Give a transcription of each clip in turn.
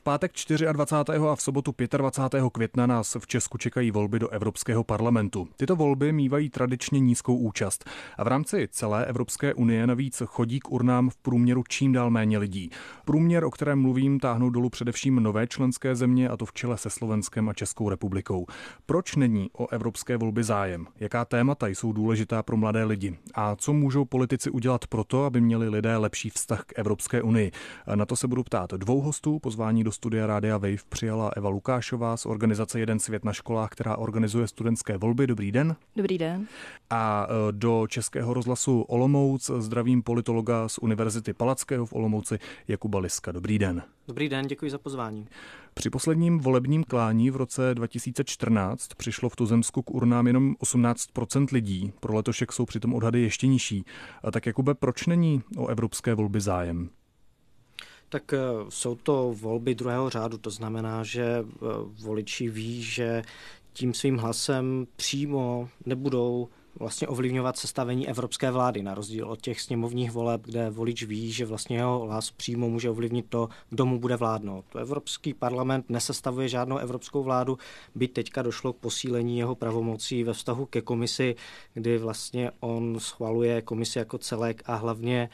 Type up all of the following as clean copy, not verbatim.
pátek 24. a v sobotu 25. května nás v Česku čekají volby do Evropského parlamentu. Tyto volby mívají tradičně nízkou účast a v rámci celé Evropské unie navíc chodí k urnám v průměru čím dál méně lidí. Průměr, o kterém mluvím, táhnou dolů především nové členské země, a to v čele se Slovenskem a Českou republikou. Proč není o evropské volby zájem? Jaká témata jsou důležitá pro mladé lidi? A co můžou politici udělat proto, aby měli lidé lepší vztah k Evropské unii? Na to se budu ptát dvou hostů. Pozvání do studia Rádia Wave přijala Eva Lukášová z organizace Jeden svět na školách, která organizuje studentské volby. Dobrý den. Dobrý den. A do Českého rozhlasu Olomouc zdravím politologa z Univerzity Palackého v Olomouci Jakuba Liska. Dobrý den. Dobrý den, děkuji za pozvání. Při posledním volebním klání v roce 2014 přišlo v tuzemsku k urnám jenom 18% lidí. Pro letošek jsou přitom odhady ještě nižší. A tak Jakube, proč není o evropské volby zájem? Tak jsou to volby druhého řádu, to znamená, že voliči ví, že tím svým hlasem přímo nebudou vlastně ovlivňovat sestavení evropské vlády, na rozdíl od těch sněmovních voleb, kde volič ví, že vlastně jeho hlas přímo může ovlivnit to, kdo mu bude vládnout. Evropský parlament nesestavuje žádnou evropskou vládu, byť teďka došlo k posílení jeho pravomocí ve vztahu ke komisi, kdy vlastně on schvaluje komisi jako celek a hlavně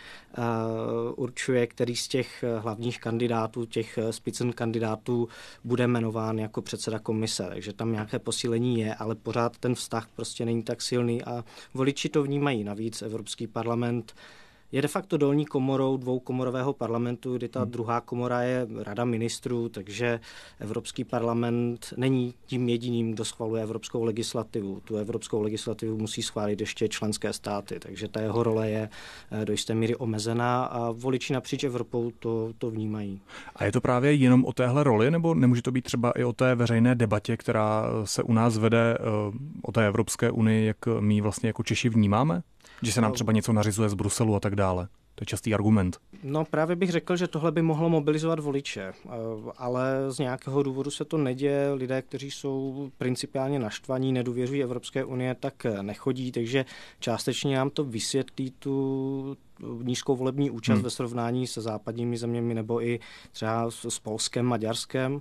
určuje, který z těch hlavních kandidátů, těch Spitzenkandidátů bude jmenován jako předseda komise. Takže tam nějaké posílení je, ale pořád ten vztah prostě není tak silný a voliči to vnímají. Navíc Evropský parlament je de facto dolní komorou dvoukomorového parlamentu, kdy ta druhá komora je Rada ministrů, takže Evropský parlament není tím jediným, kdo schvaluje evropskou legislativu. Tu evropskou legislativu musí schválit ještě členské státy, takže ta jeho role je do jisté míry omezená a voliči napříč Evropou to vnímají. A je to právě jenom o téhle roli, nebo nemůže to být třeba i o té veřejné debatě, která se u nás vede o té Evropské unii, jak my vlastně jako Češi vnímáme? Že se nám třeba něco nařizuje z Bruselu a tak dále. To je častý argument. No právě bych řekl, že tohle by mohlo mobilizovat voliče, ale z nějakého důvodu se to neděje. Lidé, kteří jsou principiálně naštvaní, nedůvěřují Evropské unie, tak nechodí, takže částečně nám to vysvětlí tu nízkou volební účast ve srovnání se západními zeměmi nebo i třeba s Polskem, Maďarskem.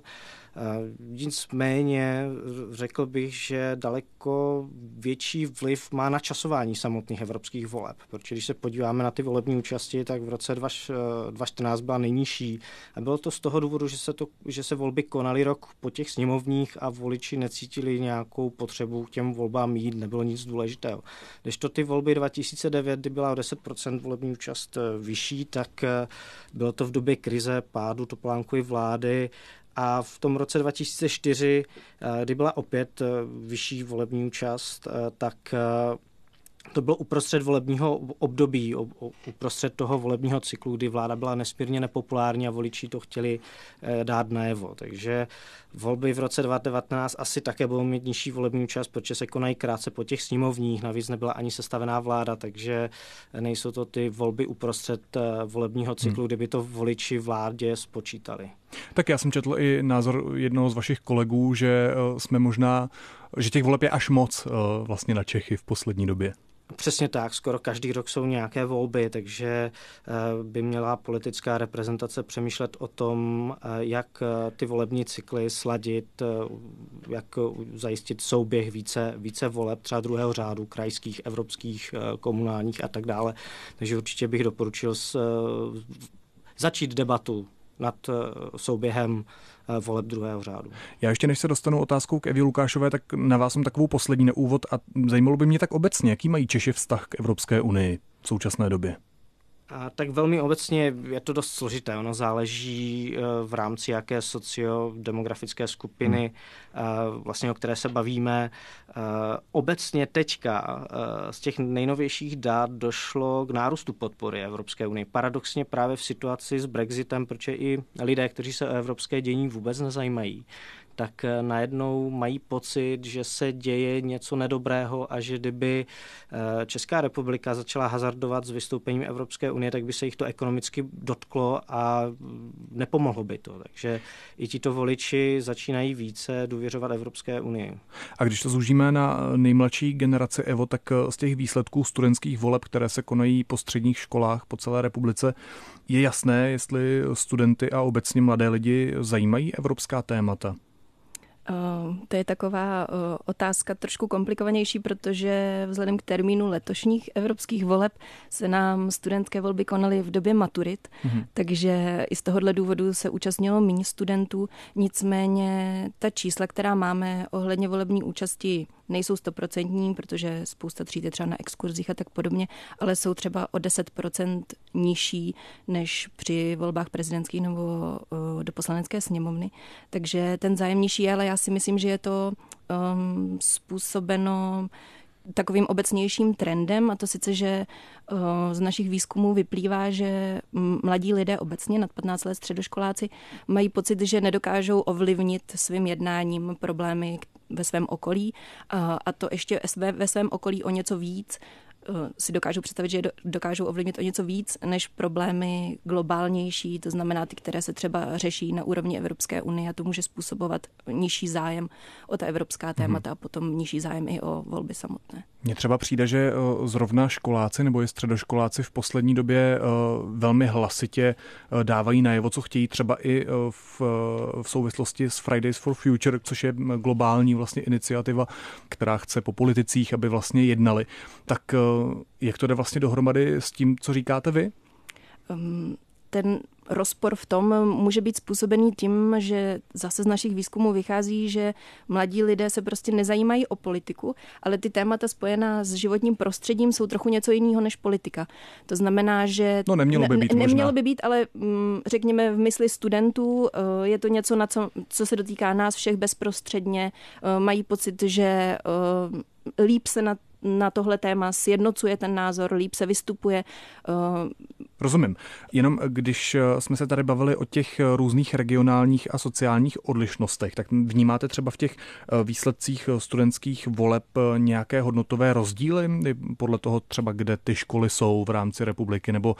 Nicméně řekl bych, že daleko větší vliv má na časování samotných evropských voleb, protože když se podíváme na ty volební účasti, tak v roce 2014 byla nejnižší a bylo to z toho důvodu, že se volby konaly rok po těch sněmovních a voliči necítili nějakou potřebu k těm volbám jít, nebylo nic důležitého. Když to ty volby 2009, kdy byla o 10% volební účast vyšší, tak bylo to v době krize, pádu Topolánkovy vlády. A v tom roce 2004, kdy byla opět vyšší volební účast, tak to bylo uprostřed volebního období, uprostřed toho volebního cyklu, kdy vláda byla nesmírně nepopulární a voliči to chtěli dát najevo. Takže volby v roce 2019 asi také budou mít nižší volební účast, protože se konají krátce po těch sněmovních, navíc nebyla ani sestavená vláda, takže nejsou to ty volby uprostřed volebního cyklu, kdyby to voliči vládě spočítali. Tak já jsem četl i názor jednoho z vašich kolegů, že že těch voleb je až moc vlastně na Čechy v poslední době. Přesně tak, skoro každý rok jsou nějaké volby, takže by měla politická reprezentace přemýšlet o tom, jak ty volební cykly sladit, jak zajistit souběh více voleb, třeba druhého řádu, krajských, evropských, komunálních a tak dále. Takže určitě bych doporučil začít debatu nad souběhem voleb druhého řádu. Já ještě než se dostanu otázkou k Evě Lukášové, tak na vás jsem takovou poslední na úvod a zajímalo by mě tak obecně, jaký mají Češi vztah k Evropské unii v současné době. Tak velmi obecně je to dost složité. Ono záleží v rámci jaké sociodemografické skupiny, vlastně o které se bavíme. Obecně teďka z těch nejnovějších dat došlo k nárůstu podpory Evropské unie. Paradoxně právě v situaci s Brexitem, protože i lidé, kteří se o evropské dění vůbec nezajímají, tak najednou mají pocit, že se děje něco nedobrého a že kdyby Česká republika začala hazardovat s vystoupením Evropské unie, tak by se jich to ekonomicky dotklo a nepomohlo by to. Takže i tito voliči začínají více důvěřovat Evropské unii. A když to zúžíme na nejmladší generaci, Evo, tak z těch výsledků studentských voleb, které se konají po středních školách po celé republice, je jasné, jestli studenty a obecně mladé lidi zajímají evropská témata? To je taková otázka trošku komplikovanější, protože vzhledem k termínu letošních evropských voleb se nám studentské volby konaly v době maturit, takže i z tohohle důvodu se účastnilo méně studentů. Nicméně ta čísla, která máme ohledně volební účasti, nejsou 100%, protože spousta tříd je třeba na exkurzích a tak podobně, ale jsou třeba o 10% nižší než při volbách prezidentských nebo do poslanecké sněmovny. Takže ten zájem nižší je, ale já si myslím, že je to způsobeno takovým obecnějším trendem, a to sice, že z našich výzkumů vyplývá, že mladí lidé obecně nad 15 let středoškoláci mají pocit, že nedokážou ovlivnit svým jednáním problémy ve svém okolí, a to ještě ve svém okolí o něco víc si dokážou představit, že dokážou ovlivnit o něco víc než problémy globálnější, to znamená ty, které se třeba řeší na úrovni Evropské unie, a to může způsobovat nižší zájem o ta evropská témata a potom nižší zájem i o volby samotné. Mně třeba přijde, že zrovna školáci nebo i středoškoláci v poslední době velmi hlasitě dávají najevo, co chtějí, třeba i v souvislosti s Fridays for Future, což je globální vlastně iniciativa, která chce po politicích, aby vlastně jednali. Tak jak to jde vlastně dohromady s tím, co říkáte vy? Ten rozpor v tom může být způsobený tím, že zase z našich výzkumů vychází, že mladí lidé se prostě nezajímají o politiku, ale ty témata spojená s životním prostředím jsou trochu něco jiného než politika. To znamená, že nemělo by být, ale řekněme v mysli studentů je to něco, na co se dotýká nás všech bezprostředně. Mají pocit, že líp se na tohle téma sjednocuje ten názor, líp se vystupuje. Rozumím. Jenom když jsme se tady bavili o těch různých regionálních a sociálních odlišnostech, tak vnímáte třeba v těch výsledcích studentských voleb nějaké hodnotové rozdíly podle toho třeba, kde ty školy jsou v rámci republiky, nebo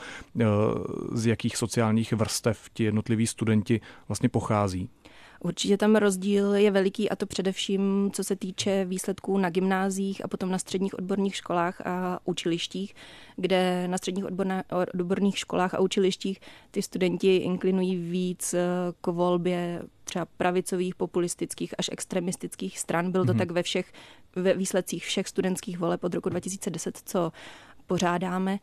z jakých sociálních vrstev ti jednotliví studenti vlastně pochází? Určitě tam rozdíl je veliký, a to především co se týče výsledků na gymnáziích a potom na středních odborných školách a učilištích, kde na středních odborných školách a učilištích ty studenti inklinují víc k volbě třeba pravicových, populistických až extremistických stran. Byl to tak ve výsledcích všech studentských voleb od roku 2010, co pořádáme.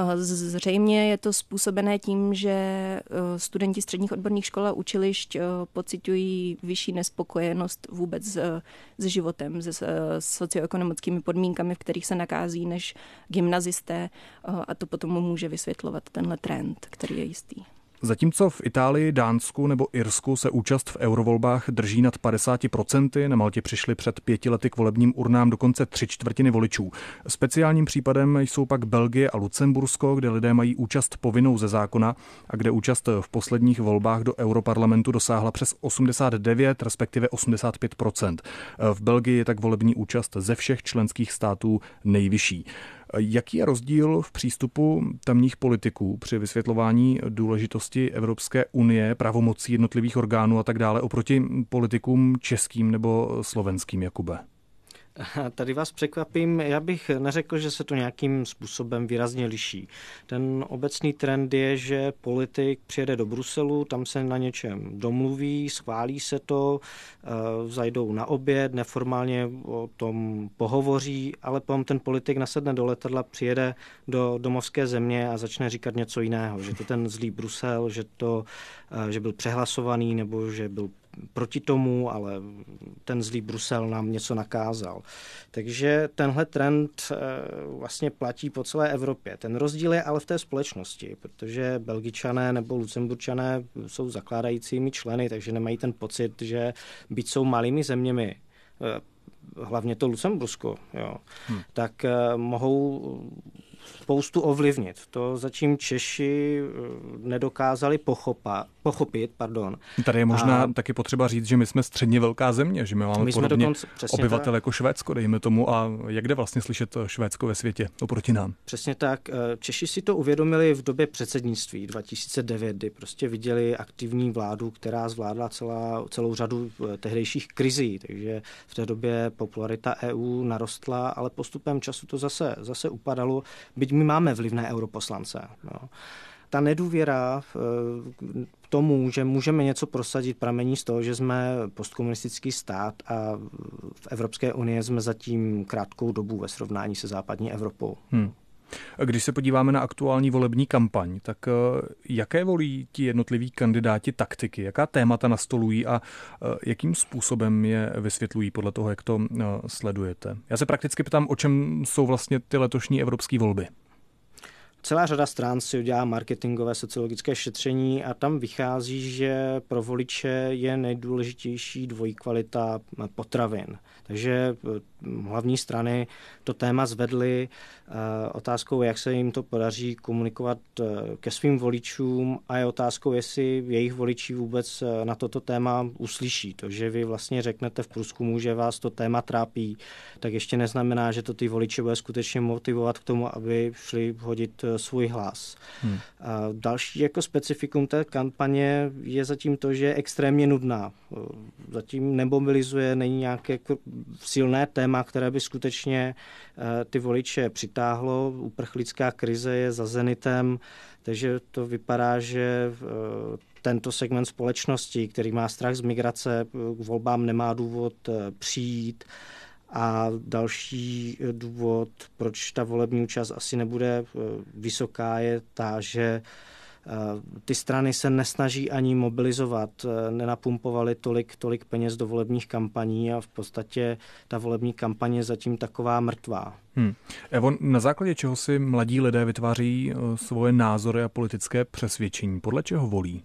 Zřejmě je to způsobené tím, že studenti středních odborných škol a učilišť pociťují vyšší nespokojenost vůbec s životem, se socioekonomickými podmínkami, v kterých se nakází, než gymnazisté, a to potom může vysvětlovat tenhle trend, který je jistý. Zatímco v Itálii, Dánsku nebo Irsku se účast v eurovolbách drží nad 50%, na Maltě přišli před 5 lety k volebním urnám dokonce 3/4 voličů. Speciálním případem jsou pak Belgie a Lucembursko, kde lidé mají účast povinnou ze zákona a kde účast v posledních volbách do Europarlamentu dosáhla přes 89, respektive 85%. V Belgii je tak volební účast ze všech členských států nejvyšší. Jaký je rozdíl v přístupu tamních politiků při vysvětlování důležitosti Evropské unie, pravomocí jednotlivých orgánů a tak dále oproti politikům českým nebo slovenským, Jakube? Tady vás překvapím, já bych neřekl, že se to nějakým způsobem výrazně liší. Ten obecný trend je, že politik přijede do Bruselu, tam se na něčem domluví, schválí se to, zajdou na oběd, neformálně o tom pohovoří, ale potom ten politik nasedne do letadla, přijede do domovské země a začne říkat něco jiného, že to ten zlý Brusel, že byl přehlasovaný nebo že byl proti tomu, ale ten zlý Brusel nám něco nakázal. Takže tenhle trend vlastně platí po celé Evropě. Ten rozdíl je ale v té společnosti, protože Belgičané nebo Lucemburčané jsou zakládajícími členy, takže nemají ten pocit, že byť jsou malými zeměmi, hlavně to Lucembursko, tak mohou spoustu ovlivnit. To zatím Češi nedokázali pochopit, pardon. Tady je možná taky potřeba říct, že my jsme středně velká země, že my máme podobně obyvatel jako Švédsko, dejme tomu, a jak jde vlastně slyšet Švédsko ve světě oproti nám? Přesně tak. Češi si to uvědomili v době předsednictví 2009, kdy prostě viděli aktivní vládu, která zvládla celou řadu tehdejších krizí, takže v té době popularita EU narostla, ale postupem času to zase upadalo, byť my máme vlivné europoslance. No. Ta nedůvěra k tomu, že můžeme něco prosadit, pramení z toho, že jsme postkomunistický stát a v Evropské unii jsme zatím krátkou dobu ve srovnání se západní Evropou. Když se podíváme na aktuální volební kampaň, tak jaké volí ti jednotliví kandidáti taktiky, jaká témata nastolují a jakým způsobem je vysvětlují podle toho, jak to sledujete? Já se prakticky ptám, o čem jsou vlastně ty letošní evropské volby. Celá řada stran si udělá marketingové sociologické šetření a tam vychází, že pro voliče je nejdůležitější dvojí kvalita potravin. Takže hlavní strany to téma zvedly. Otázkou, jak se jim to podaří komunikovat ke svým voličům, a je otázkou, jestli jejich voliči vůbec na toto téma uslyší. To, že vy vlastně řeknete v průzkumu, že vás to téma trápí, tak ještě neznamená, že to ty voliče bude skutečně motivovat k tomu, aby šli hodit svůj hlas. Další jako specifikum té kampaně je zatím to, že je extrémně nudná. Zatím nemobilizuje, není nějaké silné téma, které by skutečně ty voliče přitáhlo. Uprchlická krize je za zenitem, takže to vypadá, že tento segment společnosti, který má strach z migrace, k volbám nemá důvod přijít. A další důvod, proč ta volební účast asi nebude vysoká, je ta, že ty strany se nesnaží ani mobilizovat, nenapumpovali tolik peněz do volebních kampaní a v podstatě ta volební kampaně je zatím taková mrtvá. Evo, na základě čeho si mladí lidé vytváří svoje názory a politické přesvědčení? Podle čeho volí?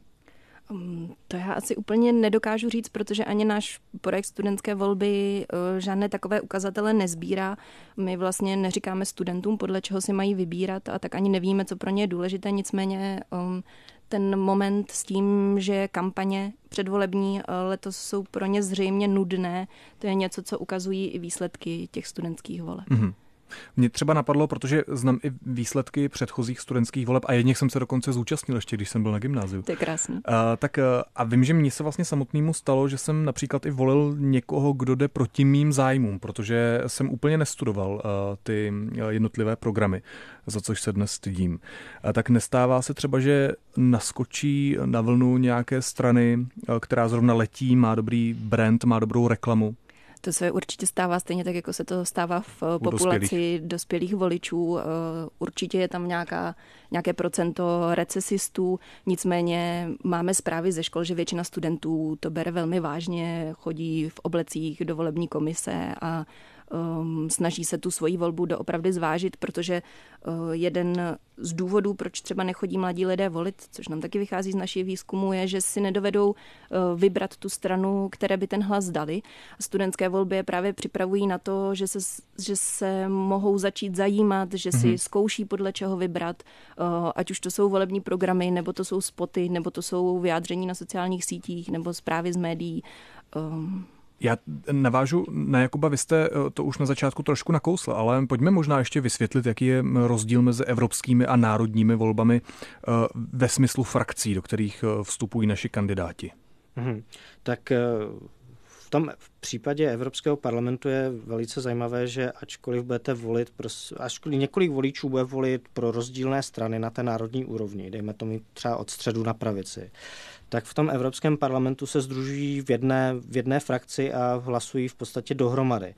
To já asi úplně nedokážu říct, protože ani náš projekt studentské volby žádné takové ukazatele nezbírá. My vlastně neříkáme studentům, podle čeho si mají vybírat, a tak ani nevíme, co pro ně je důležité. Nicméně ten moment s tím, že kampaně předvolební letos jsou pro ně zřejmě nudné, to je něco, co ukazují i výsledky těch studentských voleb. Mm-hmm. Mě třeba napadlo, protože znám i výsledky předchozích studentských voleb a jedněch jsem se dokonce zúčastnil ještě, když jsem byl na gymnáziu. To je krásný. A vím, že mně se vlastně samotnému stalo, že jsem například i volil někoho, kdo jde proti mým zájmům, protože jsem úplně nestudoval ty jednotlivé programy, za což se dnes stydím. Tak nestává se třeba, že naskočí na vlnu nějaké strany, která zrovna letí, má dobrý brand, má dobrou reklamu? To se určitě stává stejně tak, jako se to stává v populaci dospělých voličů. Určitě je tam nějaké procento recesistů, nicméně máme zprávy ze škol, že většina studentů to bere velmi vážně, chodí v oblecích do volební komise a snaží se tu svoji volbu doopravdy zvážit, protože jeden z důvodů, proč třeba nechodí mladí lidé volit, což nám taky vychází z našich výzkumů, je, že si nedovedou vybrat tu stranu, které by ten hlas dali. Studentské volby je právě připravují na to, že se mohou začít zajímat, že si zkouší podle čeho vybrat, ať už to jsou volební programy, nebo to jsou spoty, nebo to jsou vyjádření na sociálních sítích, nebo zprávy z médií. Já navážu na Jakuba, vy jste to už na začátku trošku nakousl, ale pojďme možná ještě vysvětlit, jaký je rozdíl mezi evropskými a národními volbami ve smyslu frakcí, do kterých vstupují naši kandidáti. Tak v případě Evropského parlamentu je velice zajímavé, že ačkoliv budete volit, ačkoliv několik voličů bude volit pro rozdílné strany na té národní úrovni, dejme tomu třeba od středu na pravici, tak v tom Evropském parlamentu se sdružují v jedné frakci a hlasují v podstatě dohromady.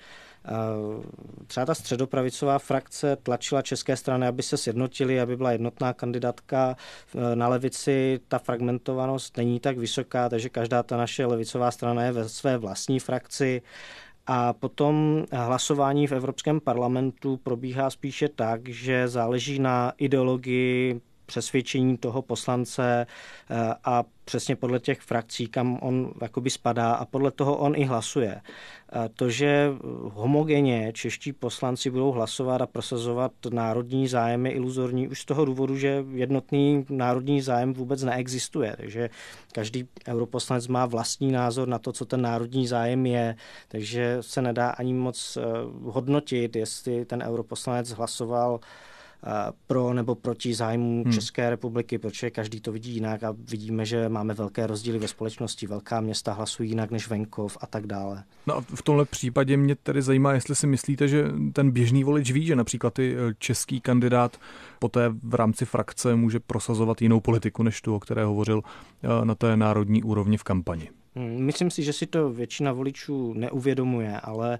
Třeba ta středopravicová frakce tlačila české strany, aby se sjednotily, aby byla jednotná kandidátka. Na levici ta fragmentovanost není tak vysoká, takže každá ta naše levicová strana je ve své vlastní frakci. A potom hlasování v Evropském parlamentu probíhá spíše tak, že záleží na ideologii přesvědčení toho poslance a přesně podle těch frakcí, kam on jakoby spadá a podle toho on i hlasuje. To, že homogenně čeští poslanci budou hlasovat a prosazovat národní zájem, je iluzorní už z toho důvodu, že jednotný národní zájem vůbec neexistuje. Takže každý europoslanec má vlastní názor na to, co ten národní zájem je, takže se nedá ani moc hodnotit, jestli ten europoslanec hlasoval pro nebo proti zájmu České republiky, protože každý to vidí jinak a vidíme, že máme velké rozdíly ve společnosti. Velká města hlasují jinak než venkov a tak dále. No a v tomhle případě mě tedy zajímá, jestli si myslíte, že ten běžný volič ví, že například i český kandidát poté v rámci frakce může prosazovat jinou politiku, než tu, o které hovořil na té národní úrovni v kampani. Myslím si, že si to většina voličů neuvědomuje, ale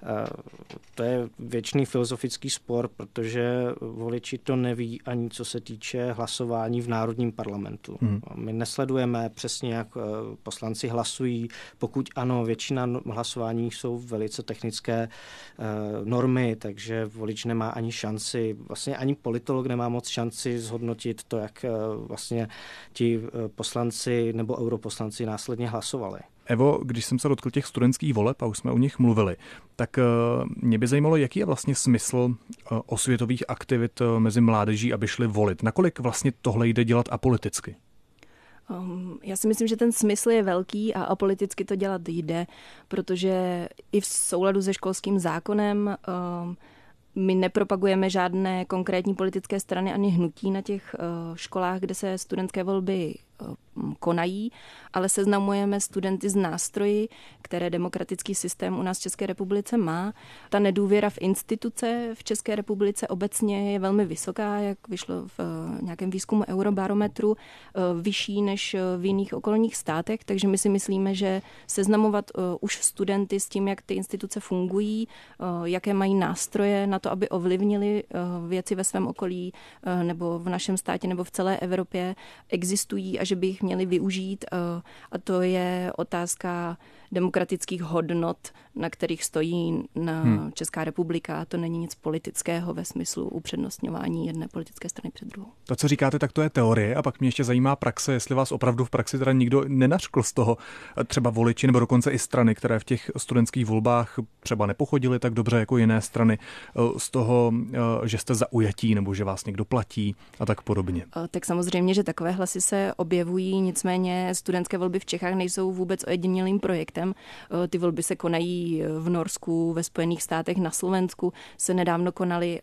to je věčný filozofický spor, protože voliči to neví ani co se týče hlasování v národním parlamentu. My nesledujeme přesně, jak poslanci hlasují. Pokud ano, většina hlasování jsou velice technické normy, takže volič nemá ani šanci, vlastně ani politolog nemá moc šanci zhodnotit to, jak vlastně ti poslanci nebo europoslanci následně hlasovali. Evo, když jsem se dotkl těch studentských voleb a už jsme o nich mluvili, tak mě by zajímalo, jaký je vlastně smysl osvětových aktivit mezi mládeží, aby šli volit. Nakolik vlastně tohle jde dělat apoliticky? Já si myslím, že ten smysl je velký a apoliticky to dělat jde, protože i v souladu se školským zákonem my nepropagujeme žádné konkrétní politické strany ani hnutí na těch školách, kde se studentské volby konají, ale seznamujeme studenty s nástroji, které demokratický systém u nás v České republice má. Ta nedůvěra v instituce v České republice obecně je velmi vysoká, jak vyšlo v nějakém výzkumu Eurobarometru, vyšší než v jiných okolních státech, takže my si myslíme, že seznamovat už studenty s tím, jak ty instituce fungují, jaké mají nástroje na to, aby ovlivnili věci ve svém okolí nebo v našem státě nebo v celé Evropě, existují a že by jich měli využít. A to je otázka demokratických hodnot, na kterých stojí Česká republika. To není nic politického ve smyslu upřednostňování jedné politické strany před druhou. To, co říkáte, tak to je teorie a pak mě ještě zajímá praxe, jestli vás opravdu v praxi teda nikdo nenařkl z toho, třeba voliči nebo dokonce i strany, které v těch studentských volbách třeba nepochodily tak dobře jako jiné strany, z toho, že jste zaujatí nebo že vás někdo platí a tak podobně. Tak samozřejmě, že takové hlasy se objevují, nicméně studentské volby v Čechách nejsou vůbec ojedinělým projektem. Ty volby se konají v Norsku, ve Spojených státech, na Slovensku se nedávno konaly,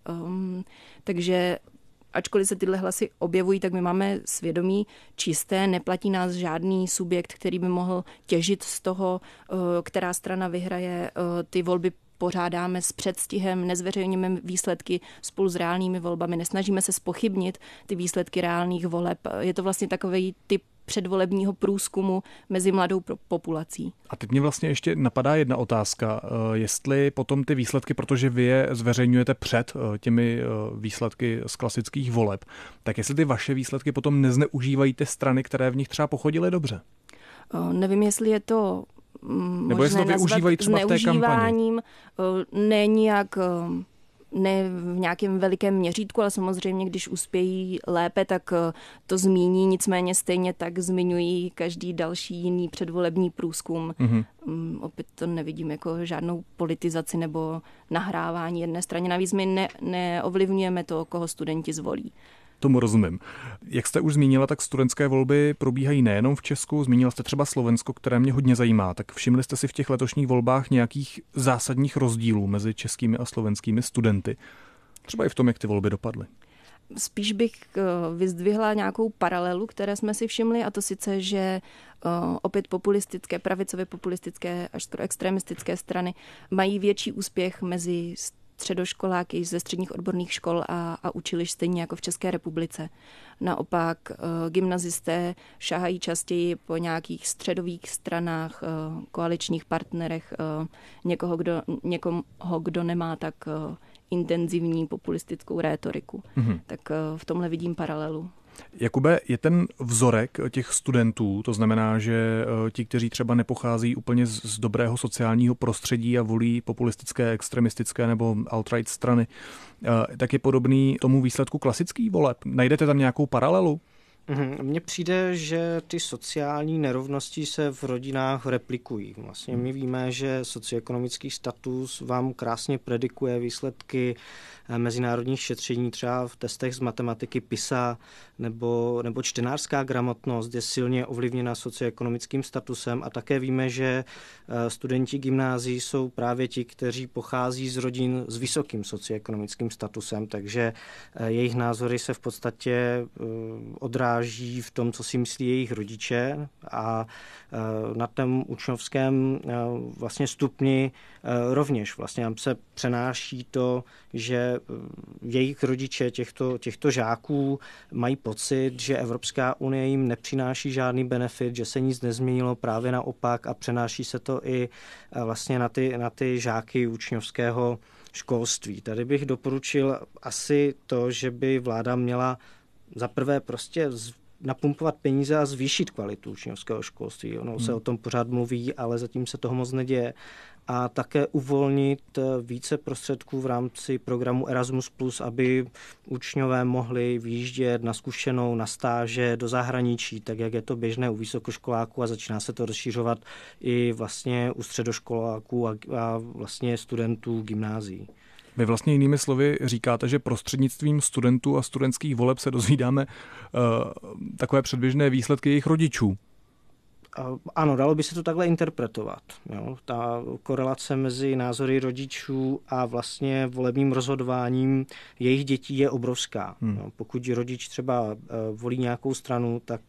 takže ačkoliv se tyhle hlasy objevují, tak my máme svědomí čisté, neplatí nás žádný subjekt, který by mohl těžit z toho, která strana vyhraje. Ty volby pořádáme s předstihem, nezveřejňujeme výsledky spolu s reálnými volbami, nesnažíme se zpochybnit ty výsledky reálných voleb. Je to vlastně takový typ předvolebního průzkumu mezi mladou populací. A teď mě vlastně ještě napadá jedna otázka, jestli potom ty výsledky, protože vy je zveřejňujete před těmi výsledky z klasických voleb, tak jestli ty vaše výsledky potom nezneužívají ty strany, které v nich třeba pochodily dobře? Nevím, jestli je to nebo jestli to využívají třeba v té kampani. Ne v nějakém velikém měřítku, ale samozřejmě, když uspějí lépe, tak to zmíní, nicméně stejně tak zmiňují každý další jiný předvolební průzkum. Opět to nevidím jako žádnou politizaci nebo nahrávání jedné straně. Navíc my neovlivňujeme to, koho studenti zvolí. Tomu rozumím. Jak jste už zmínila, tak studentské volby probíhají nejenom v Česku, zmínila jste třeba Slovensko, které mě hodně zajímá. Tak všimli jste si v těch letošních volbách nějakých zásadních rozdílů mezi českými a slovenskými studenty? Třeba i v tom, jak ty volby dopadly. Spíš bych vyzdvihla nějakou paralelu, které jsme si všimli, a to sice, že opět populistické, pravicově populistické až extremistické strany mají větší úspěch mezi středoškoláky ze středních odborných škol a učilišť, stejně jako v České republice. Naopak gymnazisté šahají častěji po nějakých středových stranách, koaličních partnerech, někoho, kdo nemá tak intenzivní populistickou rétoriku. Tak v tomhle vidím paralelu. Jakube, je ten vzorek těch studentů, to znamená, že ti, kteří třeba nepochází úplně z dobrého sociálního prostředí a volí populistické, extremistické nebo alt-right strany, tak je podobný tomu výsledku klasických voleb? Najdete tam nějakou paralelu? Mně přijde, že ty sociální nerovnosti se v rodinách replikují. Vlastně my víme, že socioekonomický status vám krásně predikuje výsledky mezinárodních šetření, třeba v testech z matematiky PISA nebo čtenářská gramotnost je silně ovlivněna socioekonomickým statusem a také víme, že studenti gymnázií jsou právě ti, kteří pochází z rodin s vysokým socioekonomickým statusem, takže jejich názory se v podstatě odráží v tom, co si myslí jejich rodiče a na tom učňovském vlastně stupni rovněž vlastně nám se přenáší to, že jejich rodiče těchto žáků mají pocit, že Evropská unie jim nepřináší žádný benefit, že se nic nezměnilo, právě naopak a přenáší se to i vlastně na ty žáky učňovského školství. Tady bych doporučil asi to, že by vláda měla za prvé prostě napumpovat peníze a zvýšit kvalitu učňovského školství. Ono se o tom pořád mluví, ale zatím se toho moc neděje. A také uvolnit více prostředků v rámci programu Erasmus+, aby učňové mohli vyjíždět na zkušenou, na stáže do zahraničí, tak jak je to běžné u vysokoškoláků a začíná se to rozšířovat i vlastně u středoškoláků a vlastně studentů gymnázií. Vy vlastně jinými slovy říkáte, že prostřednictvím studentů a studentských voleb se dozvídáme takové předběžné výsledky jejich rodičů. Ano, dalo by se to takhle interpretovat. Jo. Ta korelace mezi názory rodičů a vlastně volebním rozhodováním jejich dětí je obrovská. Jo. Pokud rodič třeba volí nějakou stranu, tak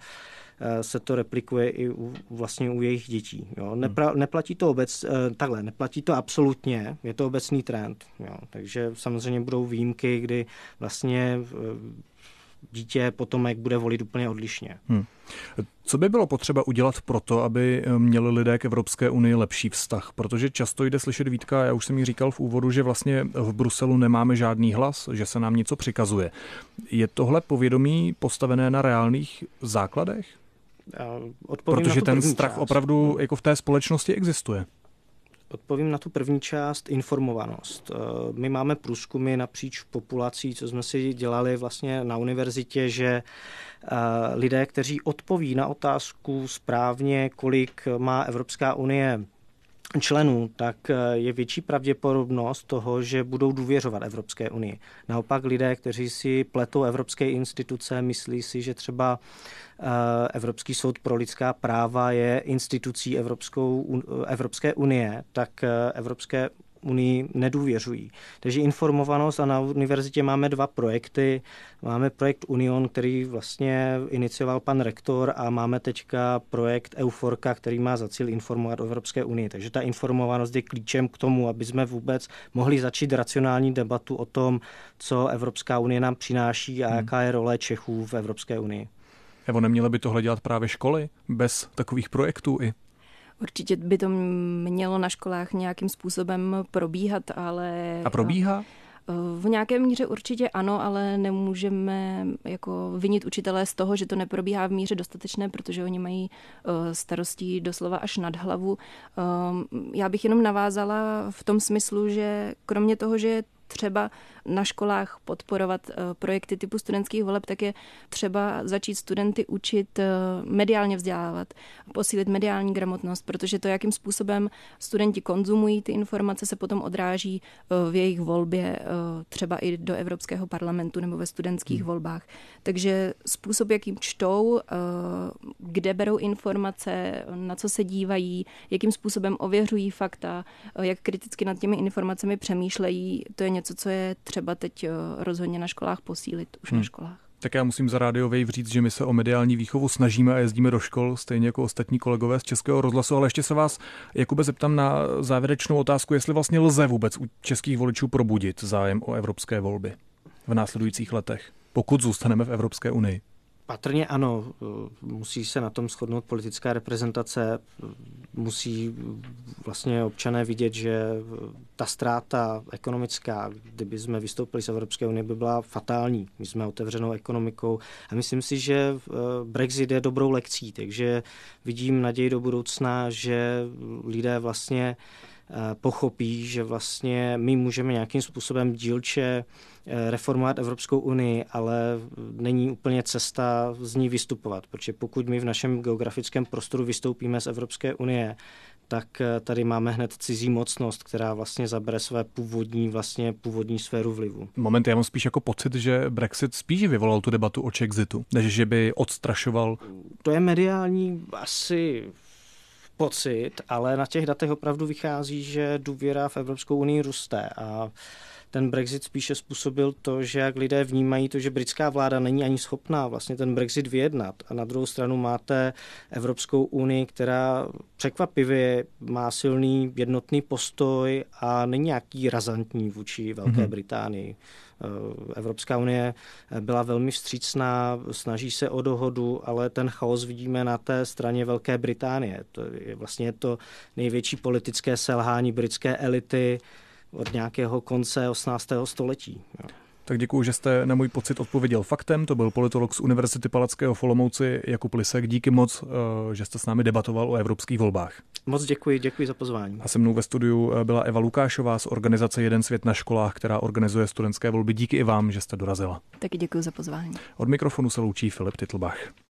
se to replikuje i vlastně u jejich dětí. Jo. Neplatí to neplatí to absolutně, je to obecný trend. Jo. Takže samozřejmě budou výjimky, kdy vlastně dítě potomek bude volit úplně odlišně. Co by bylo potřeba udělat pro to, aby měli lidé k Evropské unii lepší vztah? Protože často jde slyšet výtka, já už jsem ji říkal v úvodu, že vlastně v Bruselu nemáme žádný hlas, že se nám něco přikazuje. Je tohle povědomí postavené na reálných základech? Protože ten strach opravdu jako v té společnosti existuje. Odpovím na tu první část, informovanost. My máme průzkumy napříč populací, co jsme si dělali vlastně na univerzitě, že lidé, kteří odpoví na otázku správně, kolik má Evropská unie členů, tak je větší pravděpodobnost toho, že budou důvěřovat Evropské unii. Naopak lidé, kteří si pletou evropské instituce, myslí si, že třeba Evropský soud pro lidská práva je institucí Evropské unie, tak Evropské unii nedůvěřují. Takže informovanost a na univerzitě máme 2 projekty. Máme projekt Union, který vlastně inicioval pan rektor a máme teďka projekt Euforka, který má za cíl informovat o Evropské unii. Takže ta informovanost je klíčem k tomu, aby jsme vůbec mohli začít racionální debatu o tom, co Evropská unie nám přináší a jaká je role Čechů v Evropské unii. Evo, neměly by tohle dělat právě školy bez takových projektů i? Určitě by to mělo na školách nějakým způsobem probíhat, ale... A probíhá? V nějaké míře určitě ano, ale nemůžeme jako vinit učitelé z toho, že to neprobíhá v míře dostatečné, protože oni mají starostí doslova až nad hlavu. Já bych jenom navázala v tom smyslu, že kromě toho, že třeba na školách podporovat projekty typu studentských voleb, tak je třeba začít studenty učit mediálně vzdělávat, posílit mediální gramotnost, protože to, jakým způsobem studenti konzumují ty informace, se potom odráží v jejich volbě třeba i do Evropského parlamentu nebo ve studentských volbách. Takže způsob, jakým čtou, kde berou informace, na co se dívají, jakým způsobem ověřují fakta, jak kriticky nad těmi informacemi přemýšlejí, to je něco, co je třeba teď rozhodně na školách posílit, už na školách. Tak já musím za Radio Wave říct, že my se o mediální výchovu snažíme a jezdíme do škol, stejně jako ostatní kolegové z Českého rozhlasu, ale ještě se vás, Jakube, zeptám na závěrečnou otázku, jestli vlastně lze vůbec u českých voličů probudit zájem o evropské volby v následujících letech, pokud zůstaneme v Evropské unii. Patrně ano, musí se na tom shodnout politická reprezentace, musí vlastně občané vidět, že ta ztráta ekonomická, kdyby jsme vystoupili z Evropské unie, by byla fatální. My jsme otevřenou ekonomikou a myslím si, že Brexit je dobrou lekcí, takže vidím naději do budoucna, že lidé vlastně pochopí, že vlastně my můžeme nějakým způsobem dílče reformovat Evropskou unii, ale není úplně cesta z ní vystupovat, protože pokud my v našem geografickém prostoru vystoupíme z Evropské unie, tak tady máme hned cizí mocnost, která vlastně zabere své původní sféru vlivu. Moment, já mám spíš jako pocit, že Brexit spíš vyvolal tu debatu o Chexitu, než že by odstrašoval. To je mediální asi pocit, ale na těch datech opravdu vychází, že důvěra v Evropskou unii roste a ten Brexit spíše způsobil to, že jak lidé vnímají to, že britská vláda není ani schopná vlastně ten Brexit vyjednat. A na druhou stranu máte Evropskou unii, která překvapivě má silný jednotný postoj a není nějaký razantní vůči Velké Británii. Evropská unie byla velmi vstřícná, snaží se o dohodu, ale ten chaos vidíme na té straně Velké Británie. To je vlastně to největší politické selhání britské elity od nějakého konce 18. století. Tak děkuji, že jste na můj pocit odpověděl faktem. To byl politolog z Univerzity Palackého v Olomouci Jakub Lisek. Díky moc, že jste s námi debatoval o evropských volbách. Moc děkuji za pozvání. A se mnou ve studiu byla Eva Lukášová z organizace Jeden svět na školách, která organizuje studentské volby. Díky i vám, že jste dorazila. Taky děkuji za pozvání. Od mikrofonu se loučí Filip Titlbach.